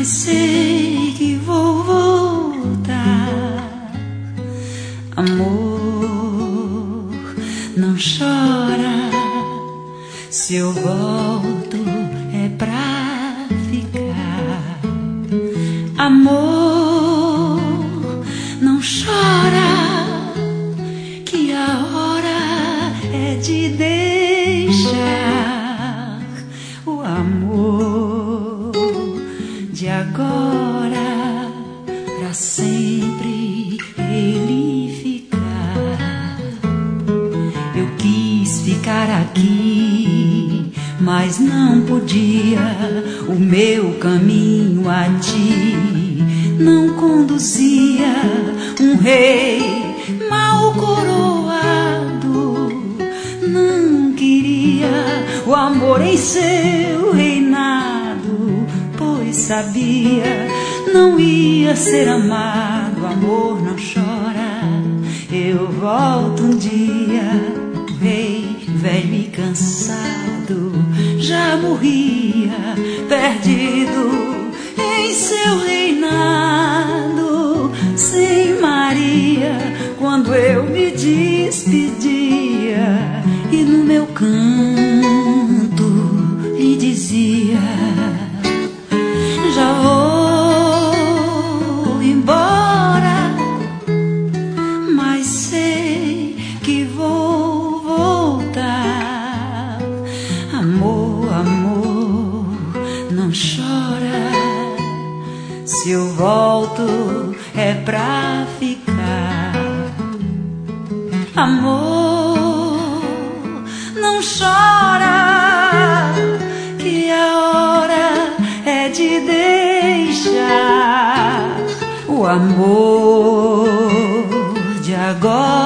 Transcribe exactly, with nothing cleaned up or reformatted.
mas sei que vou voltar. Amor, não chora, se eu volto é pra ficar. Amor, não chora, que a hora é de deixar o amor de agora pra sempre ele ficar. Eu quis ficar aqui, mas não podia. O meu caminho a ti não conduzia. Um rei mal coroado não queria o amor em seu reinado, pois sabia não ia ser amado. Amor, não chora, eu volto um dia. Rei velho e cansado já morria, perdido em seu reinado, sem Maria, quando eu me despedia e no meu canto lhe dizia: já vou embora, mas sei que vou voltar. Amor, amor, não chora, se eu volto é pra ficar. Amor, não chora, que a hora é de deixar o amor de agora